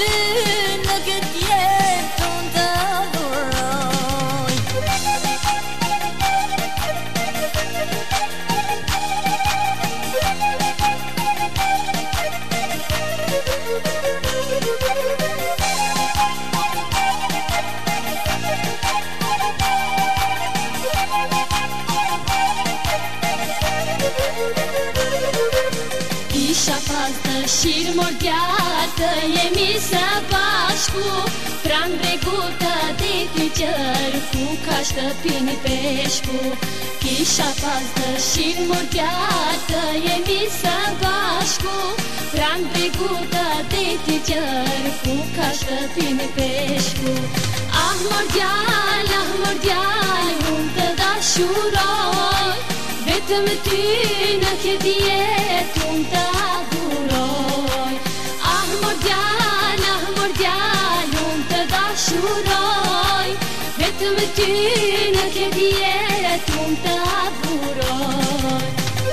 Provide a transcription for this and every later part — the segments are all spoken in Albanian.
ty në këtë jetë unë të adhuroj. Kisha pas dëshirë mor djalë të jemi së bashku, pranë bregut të deti qërë ku ka shtëpin i peshku. Kisha pas dëshirë mor djalë të jemi së bashku, pranë bregut të deti qërë ku ka shtëpin i peshku. Ah mor djalë, unë të dashuroj, vetëm ty në këtë jetë unë të adhuroj. Ah mor djalë, unë të dashuroj, vetëm ty në këtë jetë unë të adhuroj.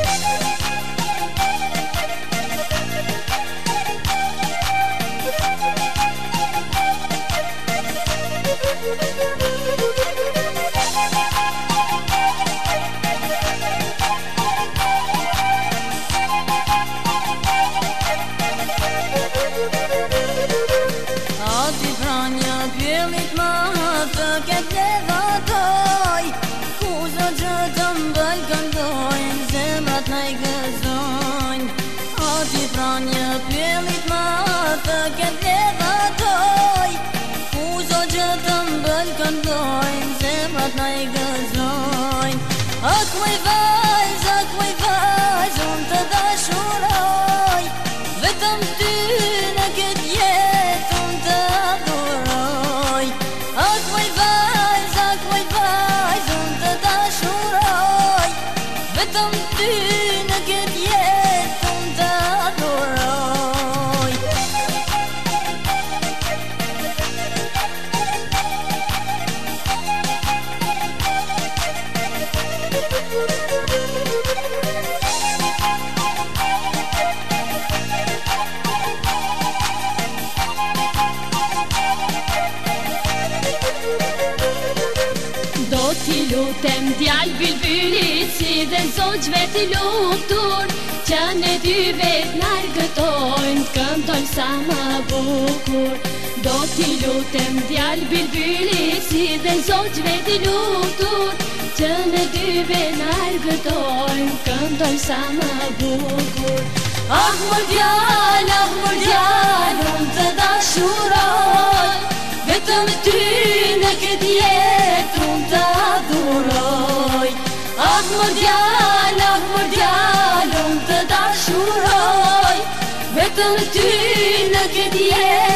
Ati pranja pjellit ma të ketë levatoj, ku zë gjë të mbëll këndojnë, zemrat na i gëzojnë. Ati pranja pjellit ma të ketë levatoj, ku zë gjë të mbëll këndojnë, zemrat na i gëzojnë. Ak moj vajz, unë të dashuroj, vetëm ty në këtë jetë unë të adhuroj. Ak moj vajz, unë të dashuroj, vetëm ty në këtë jetë unë të adhuroj. Do t'i lutem djalë bilbylit si dhe zogjve t'i lutur, që ne dy vetë nargëtojnë, këndojnë sa më bukur. Do t'i lutem djalë bilbylit si dhe zogjve t'i lutur, që ne dy vetë nargëtojnë, këndojnë sa më bukur. Ah mor djalë, unë të dashuroj, vetëm ty në këtë jetë unë të adhuroj. Ah mor djalë, unë të dashuroj, vetëm ty në këtë jetë